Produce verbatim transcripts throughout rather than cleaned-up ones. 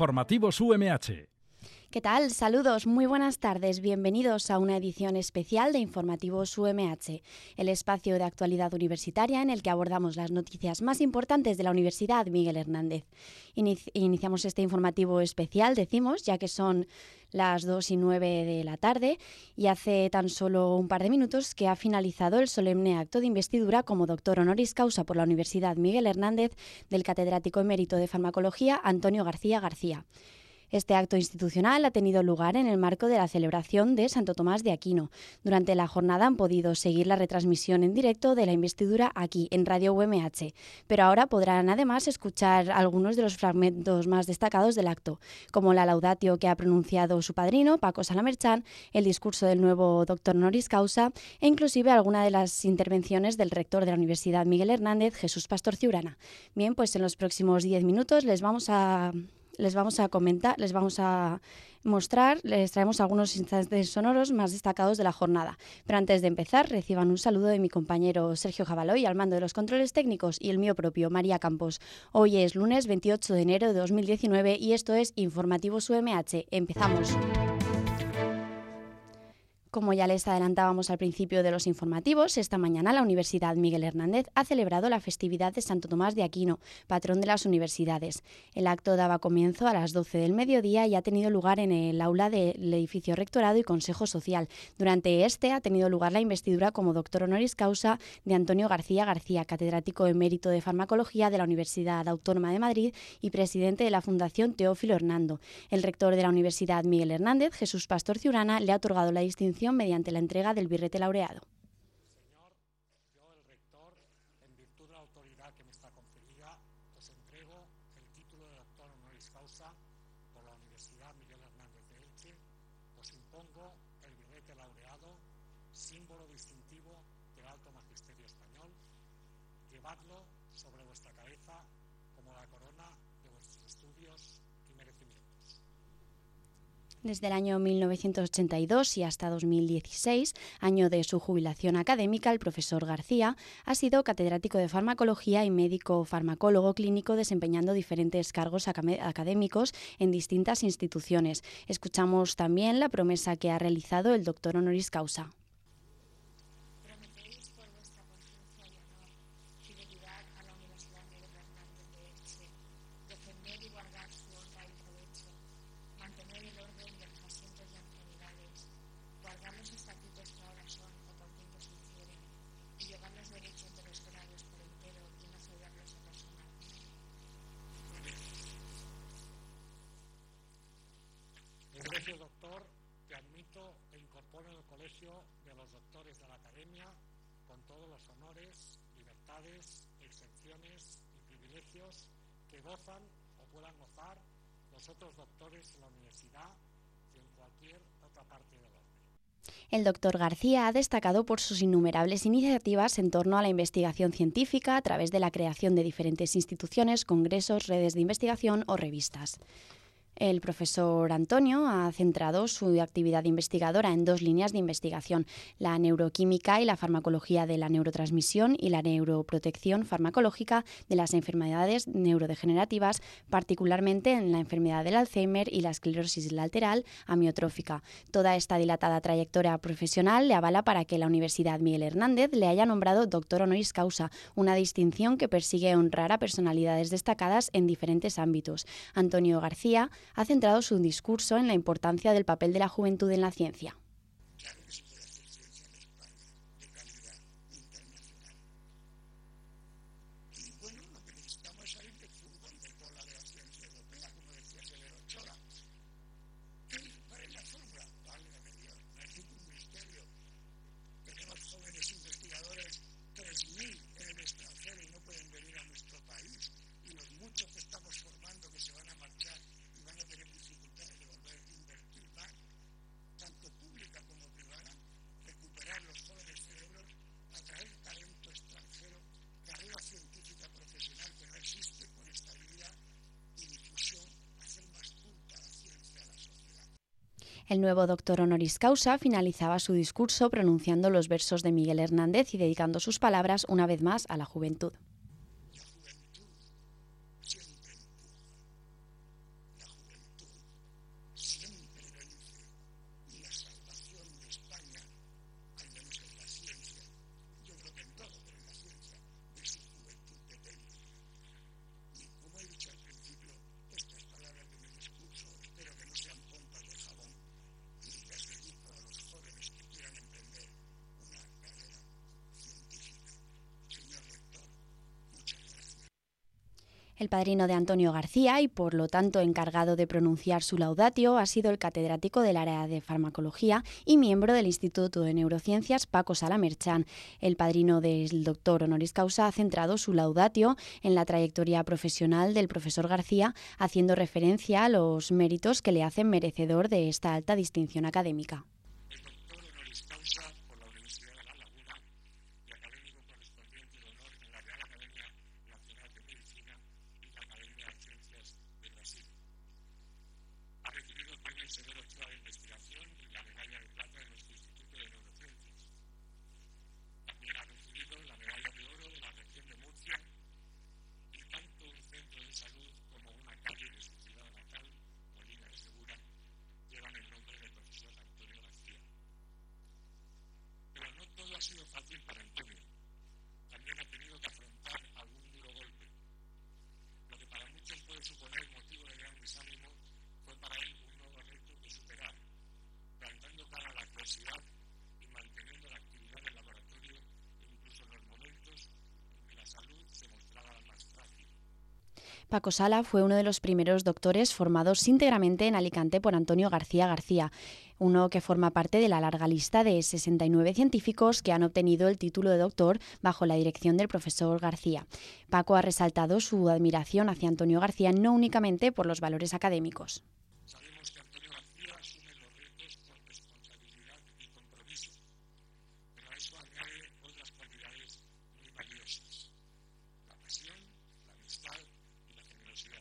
Informativos U M H. ¿Qué tal? Saludos, muy buenas tardes. Bienvenidos a una edición especial de Informativos U M H, el espacio de actualidad universitaria en el que abordamos las noticias más importantes de la Universidad Miguel Hernández. Inici- iniciamos este informativo especial, decimos, ya que son las dos y nueve de la tarde y hace tan solo un par de minutos que ha finalizado el solemne acto de investidura como doctor honoris causa por la Universidad Miguel Hernández del catedrático emérito de farmacología Antonio García García. Este acto institucional ha tenido lugar en el marco de la celebración de Santo Tomás de Aquino. Durante la jornada han podido seguir la retransmisión en directo de la investidura aquí, en Radio U M H, pero ahora podrán además escuchar algunos de los fragmentos más destacados del acto, como la laudatio que ha pronunciado su padrino, Paco Salamerchán, el discurso del nuevo doctor honoris causa e inclusive alguna de las intervenciones del rector de la Universidad Miguel Hernández, Jesús Pastor Ciurana. Bien, pues en los próximos diez minutos les vamos a... Les vamos a comentar, les vamos a mostrar, les traemos algunos instantes sonoros más destacados de la jornada. Pero antes de empezar, reciban un saludo de mi compañero Sergio Jabaloy al mando de los controles técnicos y el mío propio, María Campos. Hoy es lunes veintiocho de enero de dos mil diecinueve y esto es Informativos U M H. Empezamos. Como ya les adelantábamos al principio de los informativos, esta mañana la Universidad Miguel Hernández ha celebrado la festividad de Santo Tomás de Aquino, patrón de las universidades. El acto daba comienzo a las doce del mediodía y ha tenido lugar en el aula del edificio Rectorado y Consejo Social. Durante este ha tenido lugar la investidura como doctor honoris causa de Antonio García García, catedrático emérito de farmacología de la Universidad Autónoma de Madrid y presidente de la Fundación Teófilo Hernando. El rector de la Universidad Miguel Hernández, Jesús Pastor Ciurana, le ha otorgado la distinción mediante la entrega del birrete laureado. Señor, yo, el rector, en virtud de la autoridad que me está conferida, os entrego el título de doctor honoris causa por la Universidad Miguel Hernández de Elche. Os impongo el birrete laureado, símbolo distintivo del alto magisterio español. Llevadlo sobre vuestra cabeza como la corona de vuestros estudios y merecimientos. Desde el año mil novecientos ochenta y dos y hasta dos mil dieciséis, año de su jubilación académica, el profesor García ha sido catedrático de farmacología y médico farmacólogo clínico desempeñando diferentes cargos académicos en distintas instituciones. Escuchamos también la promesa que ha realizado el doctor honoris causa. Prometéis por vuestra conciencia y honor fidelidad a la Universidad Miguel Hernández de Elche, defender y guardar su honra y provecho, mantener el orden de los asientos y ancianidades, guardar los estatutos que ahora son o por tiempo se infieren, y llevar los derechos de los grados por entero y no cederlos a personal. Egregio doctor, te admito e incorporo en el colegio de los doctores de la Academia con todos los honores, libertades, exenciones y privilegios que gozan o puedan gozar los otros doctores en la universidad y en cualquier otra parte del orbe. El doctor García ha destacado por sus innumerables iniciativas en torno a la investigación científica a través de la creación de diferentes instituciones, congresos, redes de investigación o revistas. El profesor Antonio ha centrado su actividad investigadora en dos líneas de investigación, la neuroquímica y la farmacología de la neurotransmisión y la neuroprotección farmacológica de las enfermedades neurodegenerativas, particularmente en la enfermedad del Alzheimer y la esclerosis lateral amiotrófica. Toda esta dilatada trayectoria profesional le avala para que la Universidad Miguel Hernández le haya nombrado doctor honoris causa, una distinción que persigue honrar a personalidades destacadas en diferentes ámbitos. Antonio García ha centrado su discurso en la importancia del papel de la juventud en la ciencia. Claro que se puede hacer ciencia en España de calidad internacional. Y bueno, lo que necesitamos es salir del fútbol de cola de la ciencia europea, como decía Severo Ochoa. ¿Cuál es la fórmula? Válgame Dios, necesito un ministerio. Tenemos jóvenes investigadores, tres mil en el extranjero y no pueden venir a nuestro país. Y los muchos que estamos formando que se van a marchar y van a tener dificultades de volver a invertir más, tanto pública como privada, recuperar los jóvenes cerebros, atraer talento extranjero, carrera científica profesional que no existe con estabilidad y difusión, hacer más culta la ciencia a la sociedad. El nuevo doctor honoris causa finalizaba su discurso pronunciando los versos de Miguel Hernández y dedicando sus palabras una vez más a la juventud. La juventud siempre empuja. La juventud El padrino de Antonio García y, por lo tanto, encargado de pronunciar su laudatio, ha sido el catedrático del área de farmacología y miembro del Instituto de Neurociencias Paco Sala Merchán. El padrino del doctor honoris causa ha centrado su laudatio en la trayectoria profesional del profesor García, haciendo referencia a los méritos que le hacen merecedor de esta alta distinción académica. Ha sido fácil para Antonio. También ha tenido que afrontar algún duro golpe. Lo que para muchos puede suponer motivo de gran desánimo fue para él un nuevo reto que superar, plantando cara a la adversidad y manteniendo la actividad del laboratorio incluso en los momentos en que la salud se mostraba la más frágil. Paco Sala fue uno de los primeros doctores formados íntegramente en Alicante por Antonio García García, uno que forma parte de la larga lista de sesenta y nueve científicos que han obtenido el título de doctor bajo la dirección del profesor García. Paco ha resaltado su admiración hacia Antonio García no únicamente por los valores académicos. Sabemos que Antonio García asume los retos con responsabilidad y compromiso, pero a eso añade otras cualidades muy valiosas: la pasión, la amistad y la generosidad.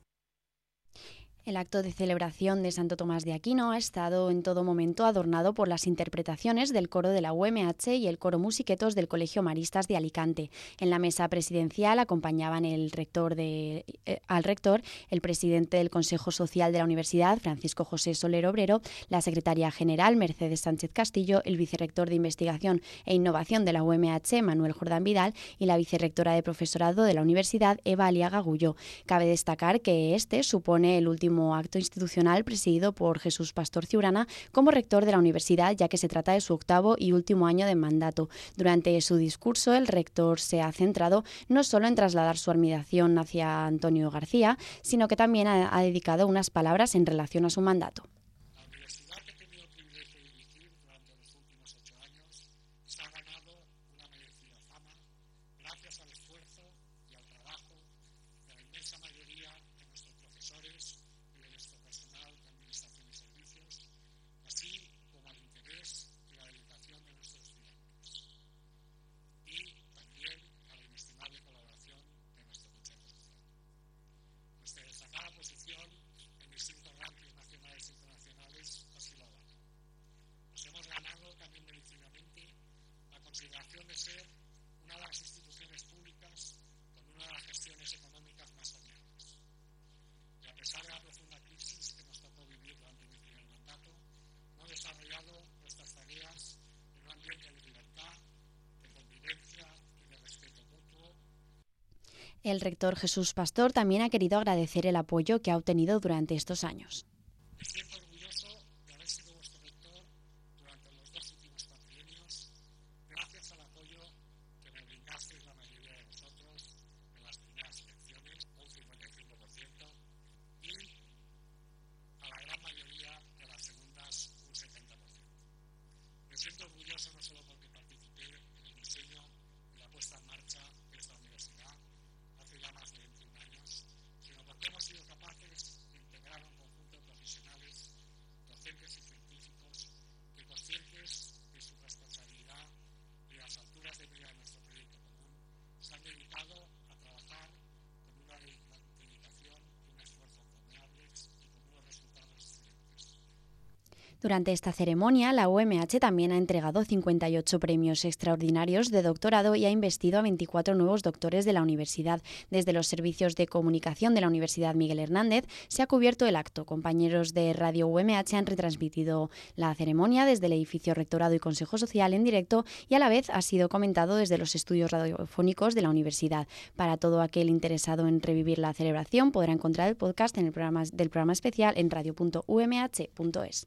El acto de celebración de Santo Tomás de Aquino ha estado en todo momento adornado por las interpretaciones del coro de la U M H y el coro Musiquetos del Colegio Maristas de Alicante. En la mesa presidencial acompañaban el rector de, eh, al rector, el presidente del Consejo Social de la Universidad, Francisco José Soler Obrero, la secretaria general, Mercedes Sánchez Castillo, el vicerrector de Investigación e Innovación de la U M H, Manuel Jordán Vidal, y la vicerrectora de Profesorado de la Universidad, Eva Aliaga Gullo. Cabe destacar que este supone el último acto institucional presidido por Jesús Pastor Ciurana como rector de la universidad, ya que se trata de su octavo y último año de mandato. Durante su discurso, el rector se ha centrado no solo en trasladar su admiración hacia Antonio García, sino que también ha, ha dedicado unas palabras en relación a su mandato. La universidad que he tenido el privilegio de dirigir durante los últimos ocho años se ha ganado una merecida fama gracias al esfuerzo y al trabajo de la inmensa mayoría de nuestros profesores y de nuestro personal de administración y servicios, así como al interés y la dedicación de nuestros estudiantes, y también a la inestimable colaboración de nuestro Consejo Social. Nuestra destacada posición en distintos rankings nacionales e internacionales así lo avala. Nos hemos ganado también merecidamente la consideración de ser una de las instituciones públicas con una de las gestiones económicas más soñadas. Y a pesar de la profunda crisis que nos tocó vivir durante mi primer mandato, hemos desarrollado nuestras tareas en un ambiente de libertad, de convivencia y de respeto mutuo. El rector Jesús Pastor también ha querido agradecer el apoyo que ha obtenido durante estos años. Me siento orgulloso de haber sido vuestro rector durante los dos últimos cuatrienios, gracias al apoyo que me brindasteis la mayoría de vosotros en las primeras elecciones, un cincuenta y cinco por ciento, y a la gran mayoría de las segundas, un setenta por ciento. Me siento orgulloso no solo porque participé en el diseño y la puesta en marcha de esta universidad hace ya más de veintiún años, sino porque hemos sido capaces de integrar un conjunto de profesionales, docentes y científicos que, conscientes de su responsabilidad y de las alturas de mira de nuestro proyecto común, se han dedicado a trabajar con una dedicación y un esfuerzo encomiables y con unos resultados excelentes. Durante esta ceremonia, la U M H también ha entregado cincuenta y ocho premios extraordinarios de doctorado y ha investido a veinticuatro nuevos doctores de la universidad. Desde los servicios de comunicación de la Universidad Miguel Hernández se ha cubierto el acto. Compañeros de Radio U M H han retransmitido la ceremonia desde el edificio Rectorado y Consejo Social en directo y a la vez ha sido comentado desde los estudios radiofónicos de la universidad. Para todo aquel interesado en revivir la celebración podrá encontrar el podcast en el programa, del programa especial en radio punto u m h punto es.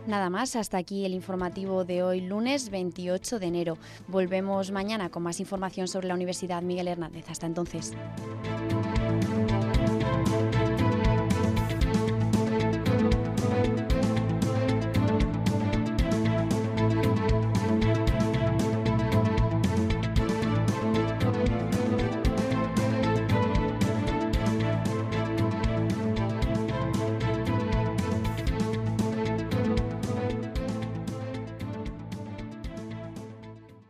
Nada más, hasta aquí el informativo de hoy, lunes veintiocho de enero. Volvemos mañana con más información sobre la Universidad Miguel Hernández. Hasta entonces.